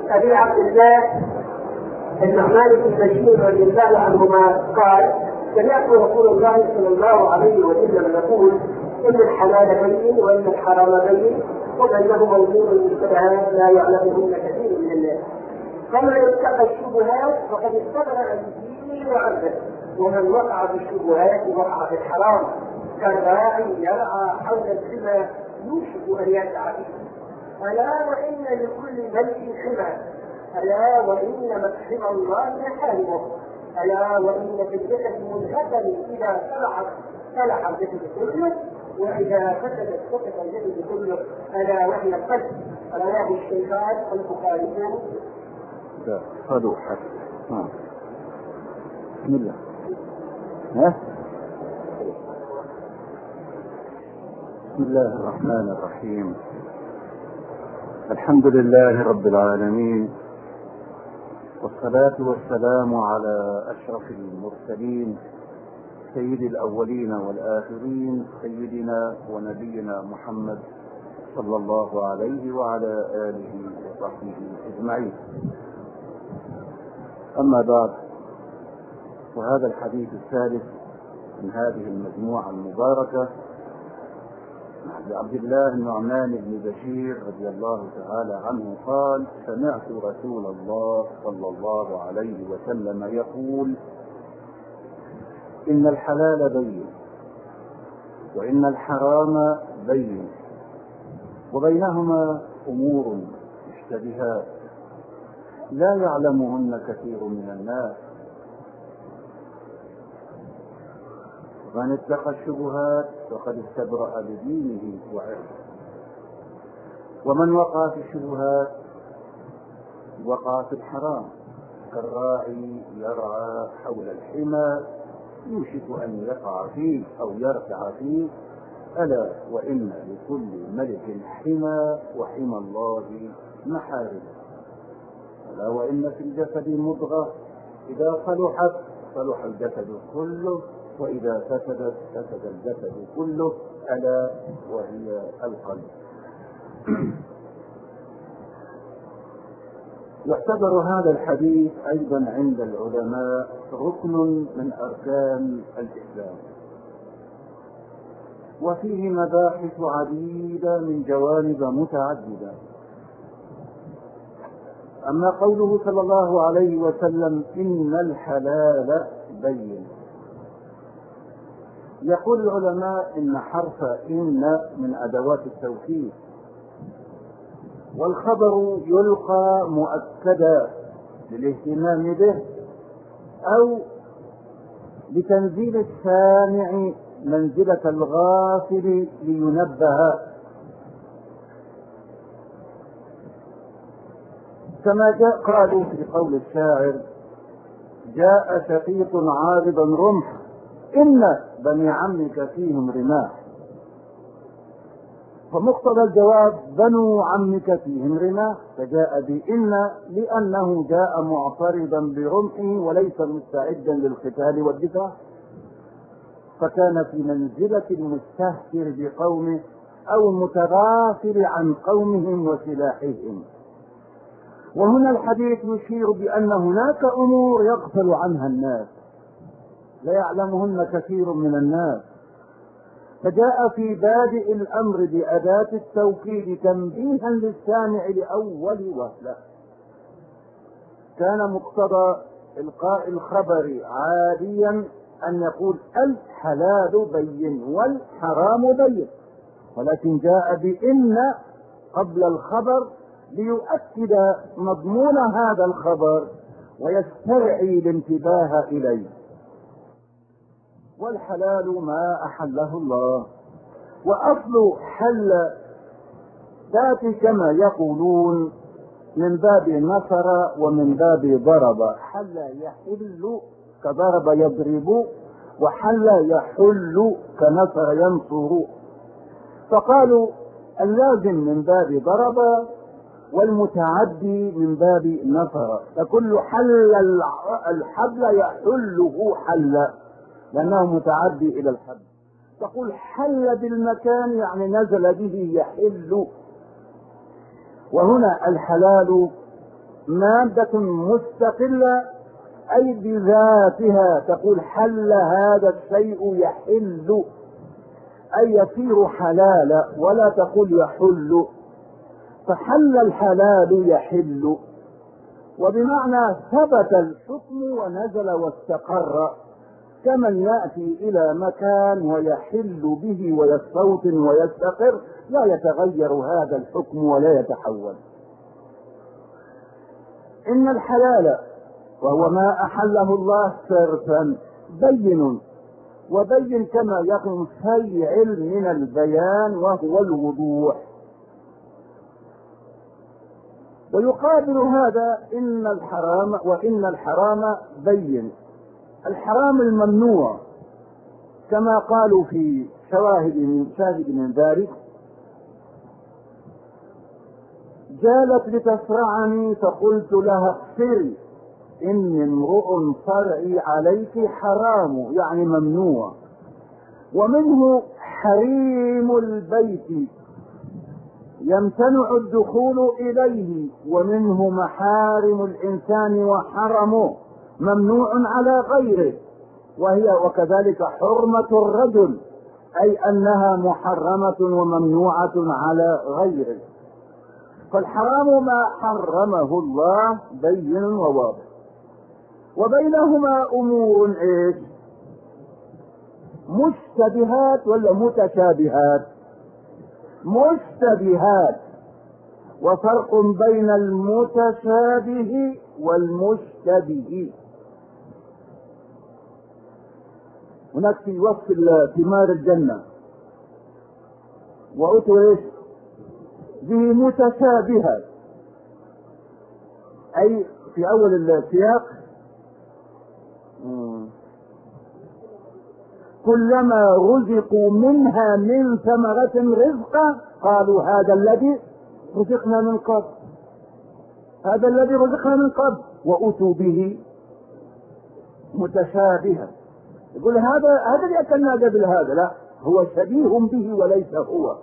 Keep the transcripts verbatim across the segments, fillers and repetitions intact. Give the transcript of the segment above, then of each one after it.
أبي عبد الله النعمان بن بشير رضي الله عنهما قال: سمعت رسول الله صلى الله عليه وسلم يقول: إن الحلال بين وإن الحرام بين وبينهما أمور المشتبهات لا يعلمهن كثير من الناس، فمن اتقى الشبهات فقد استبرأ عن دينه وعرضه، ومن وقع في الشبهات وقع في الحرام، كالراعي يرعى حول الحمى يوشك أن يسعى فيه. ألا وإن لكل ملك حمى، ألا وإن مكحم الله محارمه، ألا وإن في الجسد ملهفا إذا صلحت صلح الجسد كله، وإذا فسدت فسد الجسد كله، ألا وهي القلب. رواه الشيخان البخاري. خذوا حتى بسم الله. ها بسم الله الرحمن الرحيم. الحمد لله رب العالمين، والصلاة والسلام على أشرف المرسلين سيد الأولين والآخرين، سيدنا ونبينا محمد صلى الله عليه وعلى آله وصحبه أجمعين. أما بعد، وهذا الحديث الثالث من هذه المجموعة المباركة عبد الله النعمان بن بشير رضي الله تعالى عنه قال: سمعت رسول الله صلى الله عليه وسلم يقول: إن الحلال بين وإن الحرام بين وبينهما أمور مشتبهات لا يعلمهن كثير من الناس، من اتقى الشبهات فقد استبرأ بدينه وعرضه، ومن وقع في الشبهات وقع في الحرام، كالراعي يرعى حول الحمى يوشك أن يقع فيه أو يرتع فيه. ألا وإن لكل ملك حمى وحمى الله محارم، ألا وإن في الجسد مضغة إذا صلحت صلح الجسد كله، وإذا فسدت فسد الجسد كله، ألا وهي القلب. يعتبر هذا الحديث أيضا عند العلماء ركن من أركان الإسلام، وفيه مباحث عديدة من جوانب متعددة. أما قوله صلى الله عليه وسلم: إن الحلال بين، يقول العلماء إن حرف إن من أدوات التوكيد، والخبر يلقى مؤكدا للاهتمام به أو لتنزيل السامع منزلة الغافل لينبه، كما جاء قالوا في قول الشاعر: جاء شقيق عارضا رمح إن بني عمك فيهم رماح. فمقتضى الجواب بنو عمك فيهم رماح، فجاء بإن لأنه جاء معترضا برمحه وليس مستعدا للقتال والدفاع، فكان في منزلة المستهتر بقومه أو المتغافل عن قومهم وسلاحهم. وهنا الحديث يشير بأن هناك أمور يغفل عنها الناس لا يعلمهن كثير من الناس، فجاء في بادئ الأمر بأداة التوكيد تنبيها للسامع لأول وهلة. كان مقتضى إلقاء الخبر عاديا أن يقول: الحلال بين والحرام بين، ولكن جاء بإن قبل الخبر ليؤكد مضمون هذا الخبر ويسترعي الانتباه إليه. والحلال ما أحله الله، وأصل حل ذات كما يقولون من باب نصر ومن باب ضرب. حل يحل كضرب يضرب، وحل يحل كنصر ينصر، فقالوا اللازم من باب ضرب والمتعدي من باب نصر، فكل حل الحبل يحله حل لأنه متعدي إلى الحبل. تقول حل بالمكان يعني نزل به يحل. وهنا الحلال مادة مستقلة أي بذاتها، تقول حل هذا الشيء يحل أي يصير حلالا، ولا تقول يحل. فحل الحلال يحل، وبمعنى ثبت الحكم ونزل واستقر، كمن يأتي إلى مكان ويحل به ويستوطن ويستقر، لا يتغير هذا الحكم ولا يتحول. إن الحلال وهو ما أحله الله صرفا بين، وبين كما يكون فيعل من البيان وهو الوضوح. ويقابل هذا إن الحرام وإن الحرام بين. الحرام الممنوع كما قالوا في شواهد من شاهد من ذلك: جالت لتصرعني فقلت لها اغفري إني امرؤ صرعي عليك حرام، يعني ممنوع. ومنه حريم البيت يمتنع الدخول إليه، ومنه محارم الإنسان وحرمه ممنوع على غيره، وهي وكذلك حرمة الرجل أي أنها محرمة وممنوعة على غيره. فالحرام ما حرمه الله بين وواضح، وبينهما أمور إيش؟ مشتبهات ولا متشابهات؟ مشتبهات. وفرق بين المتشابه والمشتبه. هناك في وصف ثمار الجنة وأتوا إيش؟ به متشابهات، أي في أول السياق كلما رزقوا منها من ثمرة رزقا قالوا هذا الذي رزقنا من قبل، هذا الذي رزقنا من قبل، وأتوا به متشابها. يقول هذا هذا اللي أكلنا قبل هذا، لا هو شبيه به وليس هو.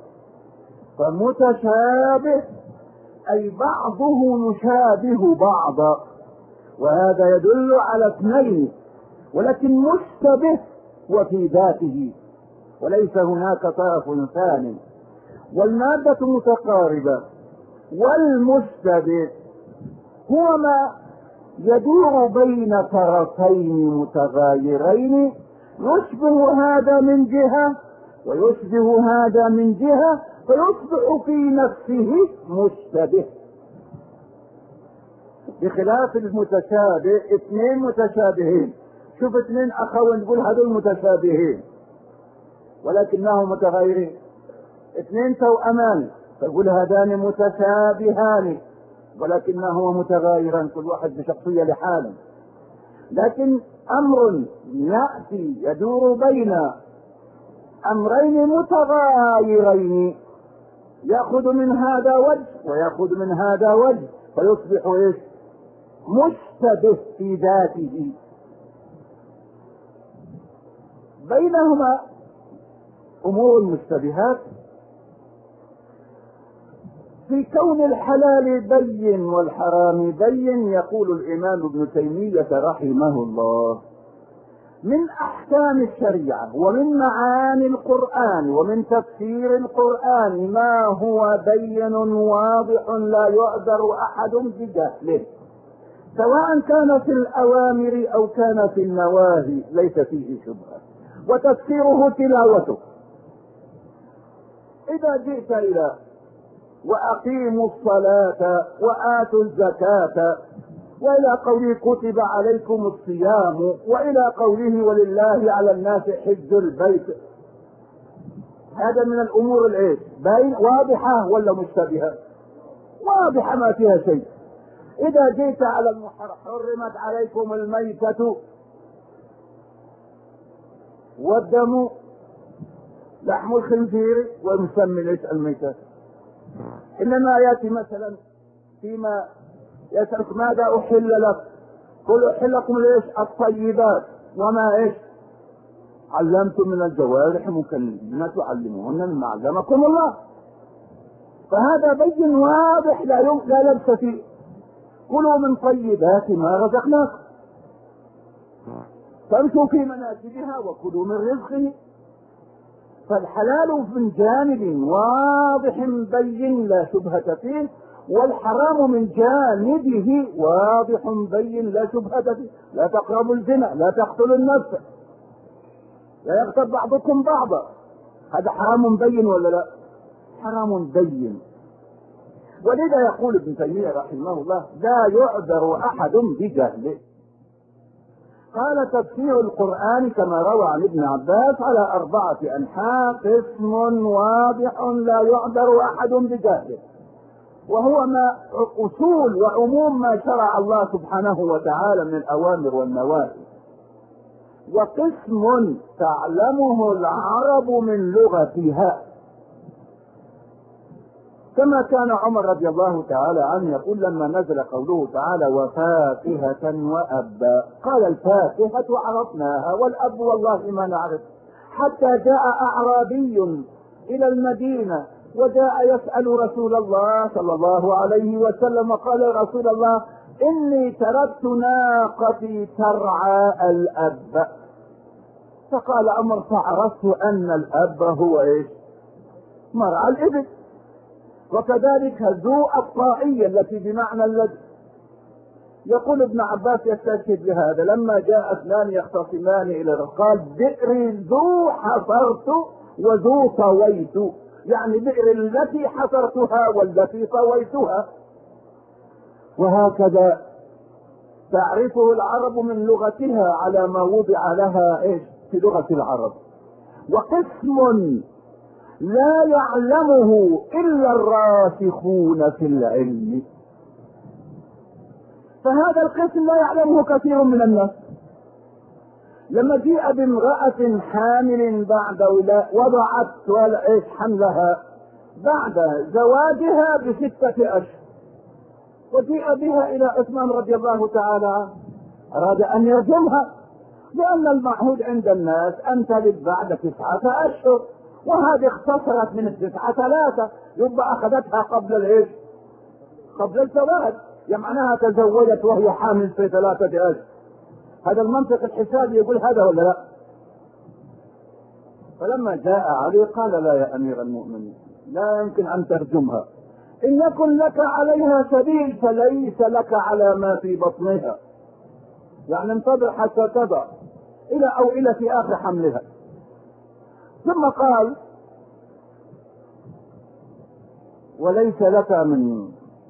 فمتشابه أي بعضه يشابه بعضا، وهذا يدل على اثنين، ولكن مشتبه وفي ذاته وليس هناك طرف ثاني. والمادة متقاربة، والمشتبه هو ما يدور بين طرفين متغايرين، يشبه هذا من جهة ويشبه هذا من جهة، فيصبح في نفسه مشتبه. بخلاف المتشابه، اثنين متشابهين، شوف اثنين اخوين تقول هذول متشابهين ولكنهم متغيرين. اثنين توأمان تقول هذان متشابهان ولكنهما متغايران، كل واحد بشخصية لحاله. لكن امر يأتي يدور بين امرين متغايرين، يأخذ من هذا وجه ويأخذ من هذا وجه، فيصبح ايش؟ مشتبه في ذاته. بينهما امور مشتبهات في كون الحلال بين والحرام بين. يقول الامام ابن تيمية رحمه الله: من احكام الشريعة ومن معاني القرآن ومن تفسير القرآن ما هو بين واضح لا يعذر احد بجهله، سواء كان في الاوامر او كان في النواهي، ليس فيه شبهة. وتفسيره تلاوته. اذا جئت الى واقيموا الصلاة واتوا الزكاة، والى قوله كتب عليكم الصيام، والى قوله ولله على الناس حج البيت، هذا من الامور الايش؟ باين واضحة ولا مشتبهة؟ واضحة ما فيها شيء. اذا جئت على المحرم حرمت عليكم الميتة والدم لحم الخنزير، ونسمي ليش الميتة. انما ياتي مثلا فيما يسألك ماذا احل لك، قل احل لكم ليش الطيبات وما ايش علمتم من الجوارح مكلمات تعلموهن مما علمكم الله. فهذا بين واضح لا لا لبس فيه. كلوا من طيبات ما رزقناكم فامشوا في مناكبها وكلوا من رزقه. فالحلال من جانب واضح بين لا شبهة فيه، والحرام من جانبه واضح بين لا شبهة فيه. لا تقربوا الزنا، لا تقتلوا النفس، لا يغتب بعضكم بعضا. هذا حرام بين ولا لا؟ حرام بين. ولذا يقول ابن تيمية رحمه الله: لا يعذر أحد بجهله. قال: تفسير القرآن كما روى عن ابن عباس على أربعة أنحاء: قسم واضح لا يعذر أحد بجهله، وهو ما أصول وعموم ما شرع الله سبحانه وتعالى من الأوامر والنواهي. وقسم تعلمه العرب من لغتها، كما كان عمر رضي الله تعالى عنه يقول لما نزل قوله تعالى: وفاكهة وأبا، قال: الفاكهة عرفناها والأب والله ما نعرف. حتى جاء أعرابي إلى المدينة وجاء يسأل رسول الله صلى الله عليه وسلم، قال: يا رسول الله، إني تركت ناقتي ترعى الأب. فقال عمر: فعرفت أن الأب هو إيش؟ مرعى الإبل. وكذلك ذو الطائية التي بمعنى الذي. يقول ابن عباس يستشهد بهذا: لما جاء اثنان يختصمان الى قال: بئر ذو حفرت وذو طويت، يعني بئر التي حفرتها والتي طويتها. وهكذا تعرفه العرب من لغتها على ما وضع لها ايش في لغة العرب. وقسم لا يعلمه إلا الراسخون في العلم، فهذا القسم لا يعلمه كثير من الناس. لما جيء بامرأة حامل بعد وضعت ايش حملها بعد زواجها بستة أشهر، وجيء بها إلى عثمان رضي الله تعالى عنه، أراد أن يرجمها، لأن المعهود عند الناس أن تلد بعد تسعة أشهر، وهذه اختصرت من التسعة ثلاثة، يبقى أخذتها قبل الإيش؟ قبل الزواج، يعني معناها تزوجت وهي حامل في ثلاثة أشهر. هذا المنطق الحسابي يقول هذا ولا لا؟ فلما جاء علي قال: لا يا أمير المؤمنين، لا يمكن أن ترجمها، إن يكن لك عليها سبيل فليس لك على ما في بطنها، يعني انتظر حتى تضع إلى أو إلى في آخر حملها. ثم قال: وليس لك من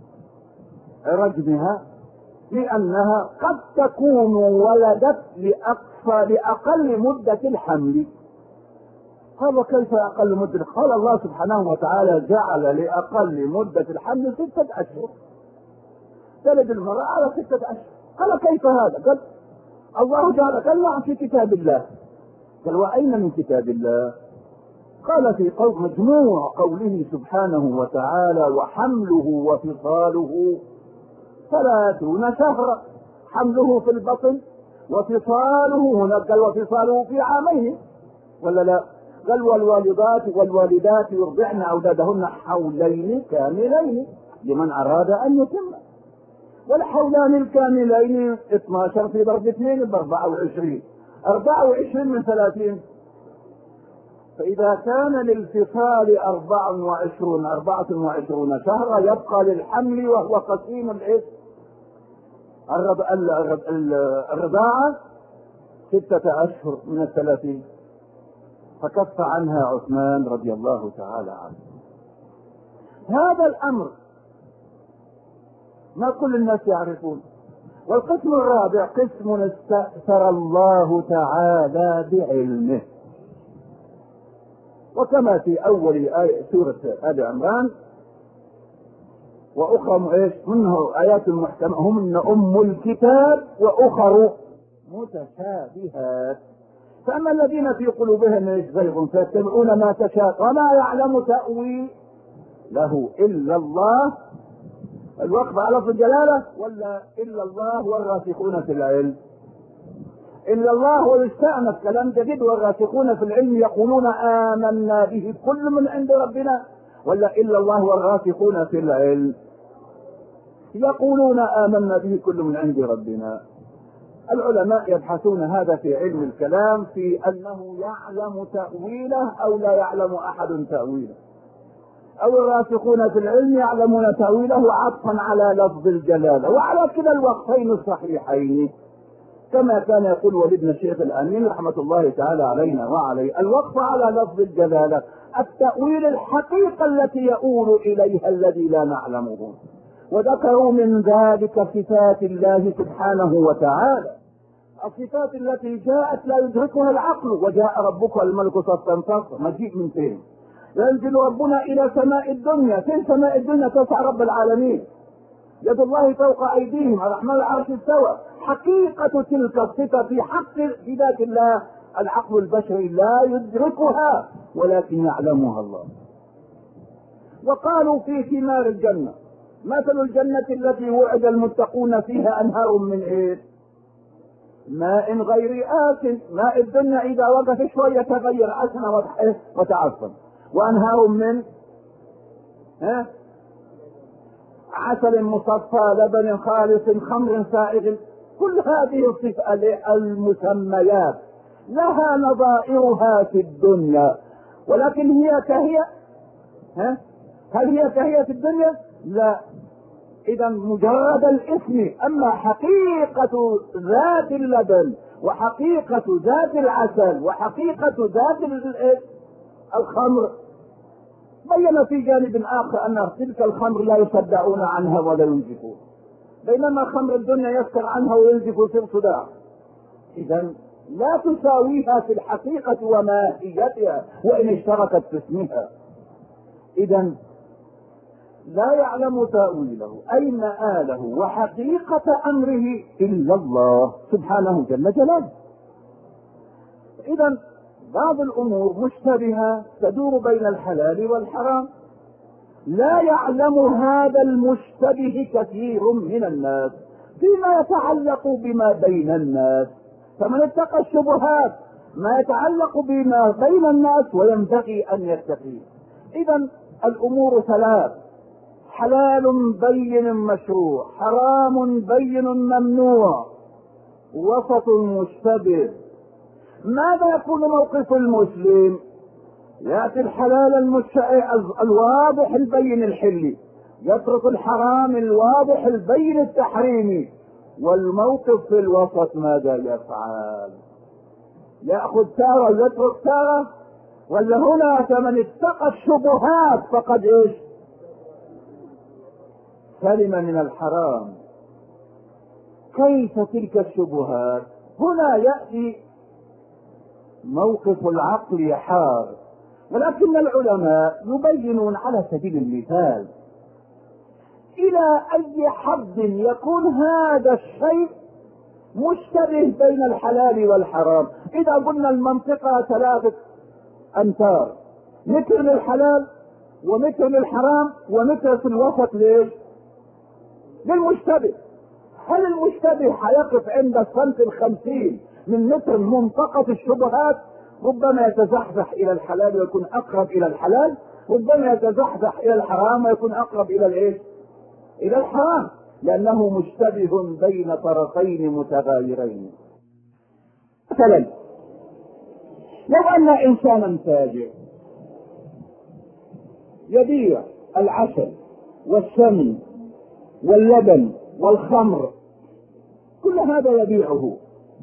رجمها لأنها قد تكون ولدت لأقصى لأقل مدة الحمل. قال: وكيف أقل مدة؟ قال: الله سبحانه وتعالى جعل لأقل مدة الحمل ستة أشهر، تلد المرأة على ستة أشهر. قال: كيف هذا؟ قال: الله جعل. قال: نعم، في كتاب الله. قال: وأين من كتاب الله؟ قال: في قول مجموع قوله سبحانه وتعالى: وحمله وفصاله ثلاثون شهرا، حمله في البطن وفصاله هناك قال وفصاله في عامين ولا لا؟ قال: والوالدات والوالدات يرضعن أولادهن حولين كاملين لمن أراد أن يتم. والحولان الكاملين اثناشر في ضرب اثنين ب أربعة وعشرين، أربعة وعشرين من ثلاثين. فإذا كان للفصال أربع وعشرون أربعة وعشرون شهرا يبقى للحمل وهو قسيم الإثم الرضاعة ستة أشهر من الثلاثين. فكف عنها عثمان رضي الله تعالى عنه. هذا الأمر ما كل الناس يعرفون. والقسم الرابع قسم استأثر الله تعالى بعلمه، وكما في أول آية سورة آل عمران: وأخرى ايش منه آيات محكمة هن أم الكتاب وأخر متشابهات. فأما الذين في قلوبهم زيغ فيتبعون ما تشاء وما يعلم تأويله إلا الله. الوقف على لفظ الجلالة ولا إلا الله والراسخون في العلم؟ إلا الله والاستأنف كلام جديد، والراسخون في العلم يقولون آمنا به كل من عند ربنا، ولا إلا الله والراسخون في العلم؟ يقولون آمنا به كل من عند ربنا. العلماء يبحثون هذا في علم الكلام في أنه يعلم تأويله أو لا يعلم أحد تأويله، أو الراسخون في العلم يعلمون تأويله عطفا على لفظ الجلالة، وعلى كلا الوقتين الصحيحين كما كان يقول ولد بن الشيخ الأمين رحمة الله تعالى علينا وعليه: الوقف على لفظ الجلالة التأويل الحقيقة التي يؤول إليها الذي لا نعلمه. وذكروا من ذلك صفات الله سبحانه وتعالى، الصفات التي جاءت لا يدركها العقل. وجاء ربك والملك صفا صفا، مجيء من فين؟ ينزل ربنا إلى سماء الدنيا، فين سماء الدنيا؟ تسع رب العالمين، يد الله فوق أيديهم، الرحمن العرش استوى. حقيقة تلك الصفة في حق في ذات الله العقل البشري لا يدركها ولكن يعلمها الله. وقالوا في ثمار الجنة: مثل الجنة التي وعد المتقون فيها أنهار من إيه؟ ماء غير آسن. ماء الدنيا إذا وقف شوية تغير عسن وتعفن. وأنهار من ها؟ عسل مصفى، لبن خالص، خمر سائغ. كل هذه الصفات المسميات لها نظائرها في الدنيا، ولكن هي كهي ها؟ هل هي كهي في الدنيا؟ لا. إذا مجرد الاسم، أما حقيقة ذات اللبن وحقيقة ذات العسل وحقيقة ذات الخمر بين في جانب آخر أن تلك الخمر لا يصدعون عنها ولا ينزفون، بينما خمر الدنيا يسكر عنها وينزف ويصير صداع. إذا لا تساويها في الحقيقة وماهيتها وإن اشتركت في اسمها. إذا لا يعلم تأويله أي مآله وحقيقة أمره إلا الله سبحانه جل جلاله. إذا بعض الأمور مشتبهة تدور بين الحلال والحرام، لا يعلم هذا المشتبه كثير من الناس فيما يتعلق بما بين الناس. فمن اتقى الشبهات ما يتعلق بما بين الناس وينبغي أن يتقيه. إذا الأمور ثلاث: حلال بين مشروع، حرام بين ممنوع، وسط مشتبه. ماذا يكون موقف المسلم؟ يأتي الحلال المشتبه الواضح البين الحلي، يترك الحرام الواضح البين التحريمي، والموقف في الوسط ماذا يفعل؟ يأخذ تارة ويترك تارة؟ ولا هنا فمن اتقى الشبهات فقد ايش؟ سلم من الحرام. كيف تلك الشبهات؟ هنا يأتي موقف العقل يحار، ولكن العلماء يبينون على سبيل المثال إلى أي حد يكون هذا الشيء مشتبه بين الحلال والحرام. إذا قلنا المنطقة ثلاثة أمتار، متر للحلال ومتر للحرام ومتر في الوسط ليش؟ للمشتبه. هل المشتبه حيقف عند الصنف الخمسين من متر منطقة الشبهات؟ ربما يتزحزح إلى الحلال ويكون أقرب إلى الحلال، ربما يتزحزح إلى الحرام ويكون أقرب إلى الإيه؟ إلى الحرام، لأنه مشتبه بين طرفين متغايرين. مثلا لو أن إنسانا تاجر يبيع العسل والسمن واللبن والخمر، كل هذا يبيعه،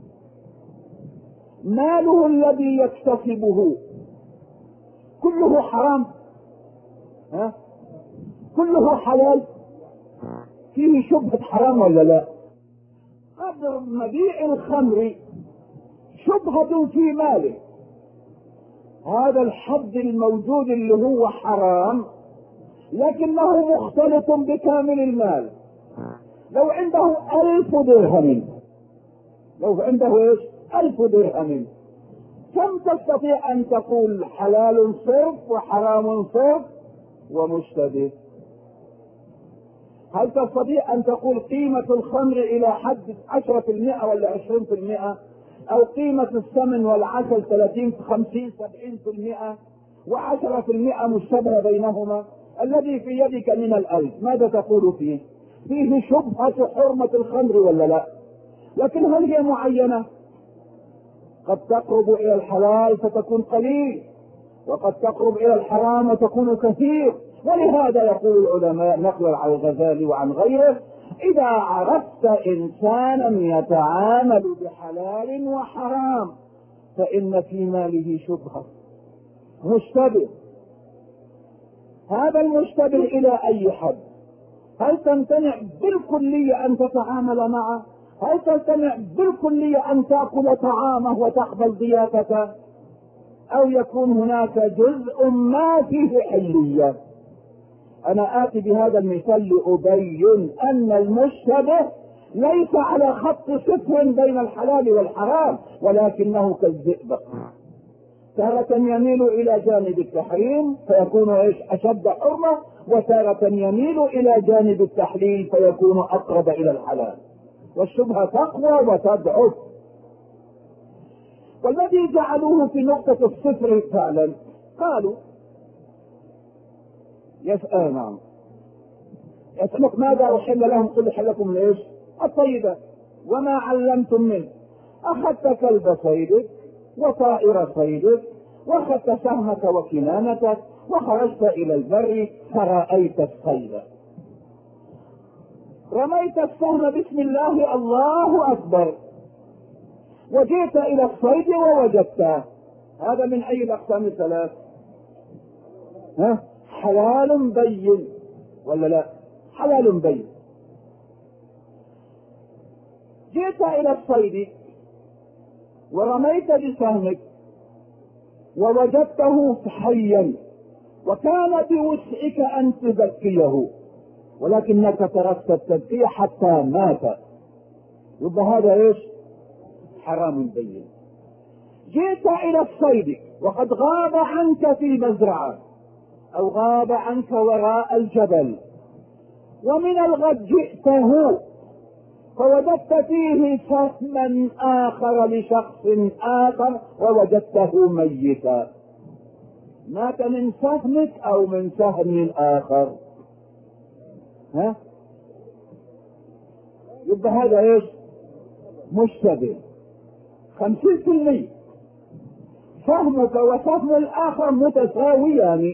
ماله الذي يكتسبه كله حرام؟ ها؟ كله حلال؟ فيه شبهة حرام ولا لا؟ قدر مبيع الخمر شبهة في ماله، هذا الحد الموجود اللي هو حرام لكنه مختلط بكامل المال. لو عنده ألف درهم، لو عنده ايش؟ ألف درهم، كم تستطيع أن تقول حلال صرف وحرام صرف ومشتبه؟ هل تستطيع أن تقول قيمة الخمر إلى حد عشرة في المئة ولا عشرين في المئة، أو قيمة السمن والعسل ثلاثين خمسين سبعين في المئة وعشرة في المئة مشتبه بينهما؟ الذي في يدك من الألف ماذا تقول فيه؟ فيه شبهة حرمة الخمر ولا لا؟ لكن هل هي معينة؟ قد تقرب الى الحلال فتكون قليل، وقد تقرب الى الحرام وتكون كثير. ولهذا يقول العلماء نقلا عن الغزالي وعن غيره: اذا عرفت انسانا يتعامل بحلال وحرام فان في ماله شبهة، مشتبه. هذا المشتبه الى اي حد؟ هل تمتنع بالكلية ان تتعامل معه؟ هل تمتنع بالكلية ان تأكل طعامه وتقبل ضيافته؟ او يكون هناك جزء ما فيه حلية؟ انا اتي بهذا المثال لابين ان المشتبه ليس على خط صفر بين الحلال والحرام، ولكنه كالزئبق، تارة يميل الى جانب التحريم فيكون ايش؟ اشد حرمة، وتارة يميل الى جانب التحليل فيكون اقرب الى الحلال، والشبهة تقوى وتضعف. والذي جعلوه في نقطة الصفر فعلا قالوا يسأل نعم يسألك ماذا أحل لهم؟ قل أحل لكم ليش؟ الطيبة وما علمتم منه. أخذت كلب صيدك وطائر صيدك واخذت سهمك وكنانتك وخرجت الى البر فرأيت الصيد، رميت السهم بسم الله الله اكبر، وجئت الى الصيد ووجدته. هذا من اي الاقسام الثلاث؟ ها؟ حلال بين ولا لا؟ حلال بين. جئت الى الصيد ورميت بسهمك ووجدته حيا وكان بوسعك ان تزكيه، ولكنك تركت التزكية حتى مات، يبقى هذا ايش؟ حرام بين. جئت الى الصيد وقد غاب عنك في مزرعة او غاب عنك وراء الجبل، ومن الغد جئته فوجدت فيه سهما اخر لشخص اخر ووجدته ميتا، مات من سهمك او من سهم اخر؟ ها؟ يبقى هذا ايش؟ مشتبه. خمسين في المية سهمك وسهم الاخر متساويان،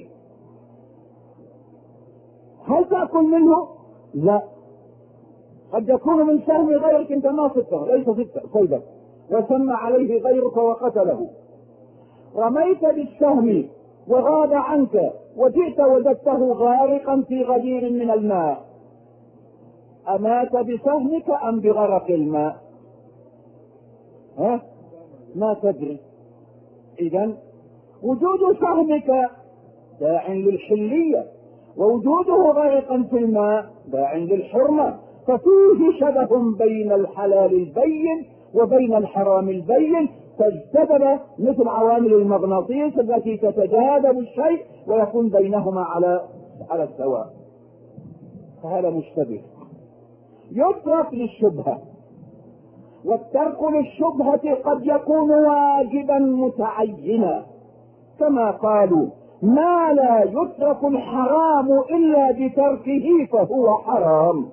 هل تأكل منه؟ لا، قد يكون من سهم غيرك انت ما صدته، ليس صيدك، وسمى عليه غيرك وقتله. رميت بالسهم وغاب عنك وجئت وجدته غارقا في غدير من الماء، أمات بسهمك أم بغرق الماء؟ ها؟ ما تدري. إذن وجود سهمك داع للحلية، ووجوده غارقا في الماء داع للحرمة، ففيه شبه بين الحلال البين وبين الحرام البين، تجتذب مثل عوامل المغناطيس التي تتجاذب الشيء ويكون بينهما على على السواء. فهذا مشتبه يترك للشبهة، والترك للشبهة قد يكون واجبا متعينا، كما قالوا ما لا يترك الحرام إلا بتركه فهو حرام،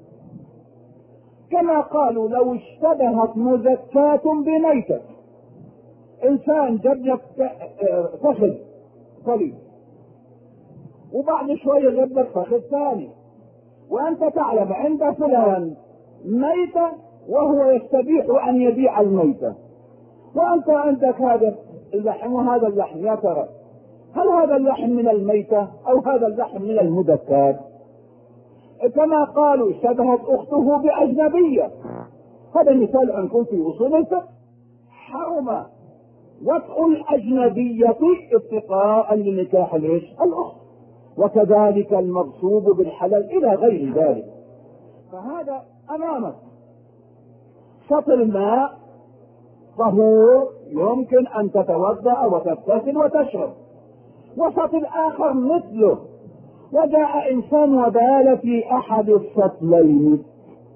كما قالوا لو اشتبهت مزكاة بميتة، انسان جاب لك فخذ صليب وبعد شوية جاب لك فخذ ثاني، وانت تعلم عند فلان ميتة وهو يستبيح ان يبيع الميتة، وانت عندك هذا اللحم وهذا اللحم، يا ترى هل هذا اللحم من الميتة او هذا اللحم من المدكات؟ كما قالوا شبهت اخته باجنبية، هذا مثال عنكم في اصول الفقه، حرم وطء الاجنبية اتقاء لنكاح الايش؟ الاخت، وكذلك المغصوب بالحلال الى غير ذلك. فهذا امامك شط الماء طهور يمكن ان تتوضا وتغتسل وتشرب، وشط الاخر مثله، وجاء انسان وبال في احد السطلين،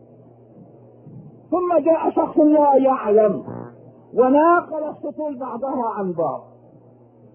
ثم جاء شخص لا يعلم وناقل السطول بعضها عن بعض،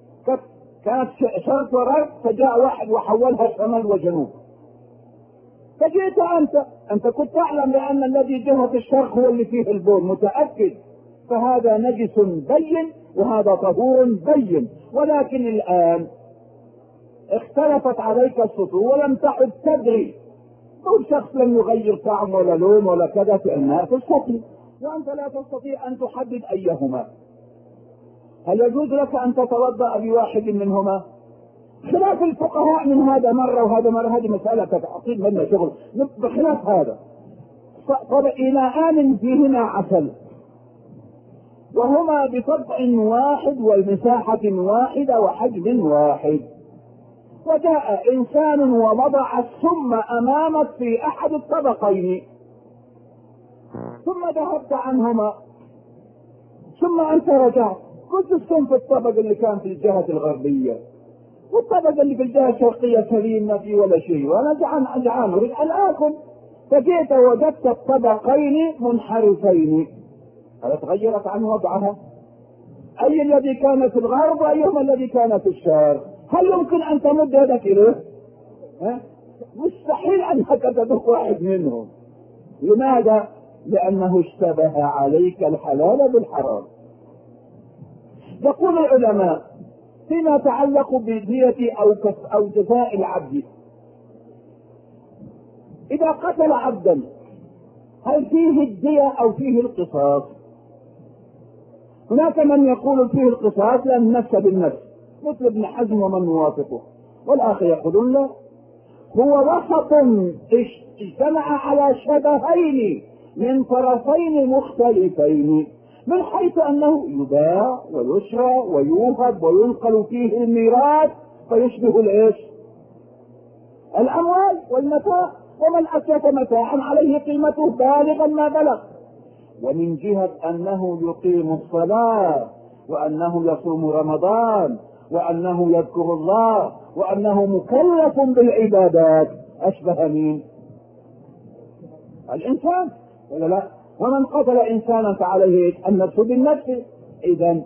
كانت شرط ورد، فجاء واحد وحولها شمال وجنوب، فجئت انت انت كنت تعلم بان الذي جهة الشرق هو اللي فيه البول، متأكد، فهذا نجس بين وهذا طهور بين. ولكن الان اختلفت عليك السطور ولم تعد تدري، كل شخص لم يغير طعم ولا لون ولا كذا في الماء في السطل، وانت لا تستطيع ان تحدد ايهما. هل يجوز لك ان تتوضا بواحد منهما؟ خلاف الفقهاء من هذا مرة وهذا مرة، هذه مسألة تعقيد منا شغل بخلاف هذا. طب إناءان فيهما عسل وهما بطبع واحد ومساحة واحدة وحجم واحد، وجاء إنسان ووضع السم أمامك في أحد الطبقين ثم ذهبت عنهما ثم أنت رجعت، كنت السم في الطبق اللي كان في الجهة الغربية والطبق اللي في الجهة الشرقية سليم ما فيه ولا شيء، وانا جعان جعان اريد ان اكل، فجئت وجدت الطبقين منحرفين، هل تغيرت عن وضعها؟ اي الذي كان في الغرب وايهما الذي كان في الشرق؟ هل يمكن ان تمد يدك اليه؟ ها؟ مستحيل انك تدق واحد منهم. لماذا؟ لانه اشتبه عليك الحلال بالحرام. يقول العلماء فيما يتعلق بدية او او جزاء العبد، اذا قتل عبدا هل فيه الدية او فيه القصاص؟ هناك من يقول فيه القصاص لان النفس بالنفس مثل ابن حزم ومن يوافقه، والاخر يقولون لا، هو وسط اجتمع على شبهين من طرفين مختلفين، من حيث انه يباع ويشرى ويوهب وينقل فيه الميراث فيشبه الايش؟ الاموال والمتاع، ومن اتلف متاعا عليه قيمته بالغا ما بلغ. ومن جهة انه يقيم الصلاة وانه يصوم رمضان وانه يذكر الله وانه مكلف بالعبادات، اشبه مين؟ الانسان ولا لا؟ ومن قتل انسانا فعليه النفس بالنفس. اذا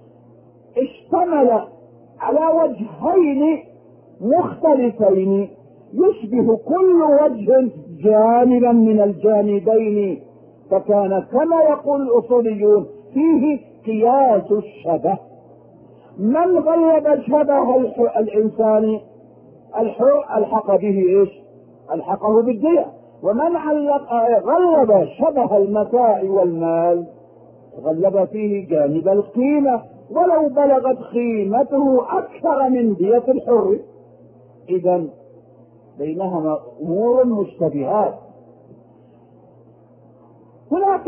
اشتمل على وجهين مختلفين يشبه كل وجه جانبا من الجانبين، فكان كما يقول الاصوليون فيه قياس الشبه. من غلب شبه الانسان الحر الحق به ايش؟ الحقه بالدية. ومن علق غلب شبه المتاع والمال غلب فيه جانب القيمة ولو بلغت قيمته اكثر من دية الحر. اذا بينهما امور مشتبهات. هناك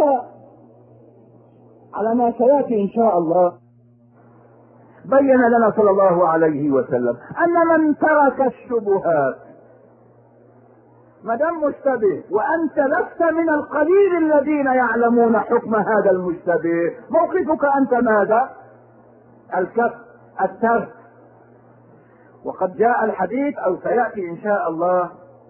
على ما سياتي ان شاء الله بين لنا صلى الله عليه وسلم ان من ترك الشبهات ما دام مشتبه وانت لست من القليل الذين يعلمون حكم هذا المشتبه، موقفك انت ماذا؟ الكف، الترك. وقد جاء الحديث او سياتي ان شاء الله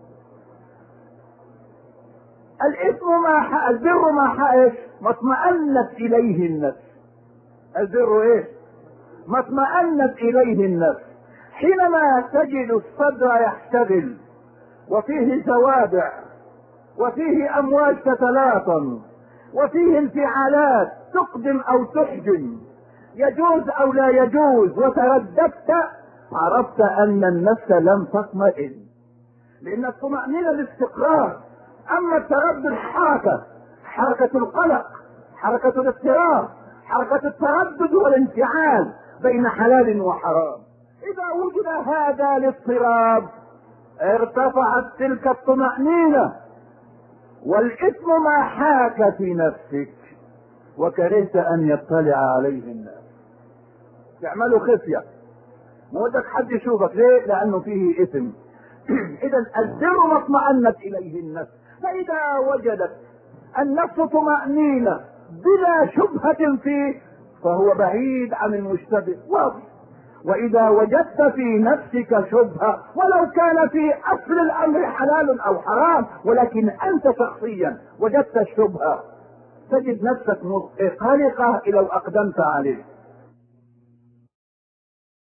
الاثم ما ح... البر ما حائش ما اطمأنت اليه النفس. البر ايش؟ ما اطمأنت اليه النفس. حينما تجد الصدر يحتغل وفيه زوابع وفيه امواج تتلاطم وفيه انفعالات تقدم او تحجم، يجوز او لا يجوز، وترددت، عرفت ان النفس لم تطمئن، لان الطمأنينة الاستقرار، اما التردد حركة، حركة القلق، حركة الاضطراب، حركة التردد والانفعال بين حلال وحرام. اذا وجد هذا الاضطراب ارتفعت تلك الطمأنينة، والاثم ما حاك في نفسك وكرهت ان يطلع عليه الناس، تعملوا خفية، ما ودك حد يشوفك. ليه؟ لانه فيه اثم. اذا البر ما اطمأنت اليه النفس. فاذا وجدت النفس طمأنينة بلا شبهة فيه فهو بعيد عن المشتبه واضح. واذا وجدت في نفسك شبهة ولو كان في اصل الامر حلال او حرام، ولكن انت شخصيا وجدت الشبهة، تجد نفسك قلقة لو اقدمت عليه.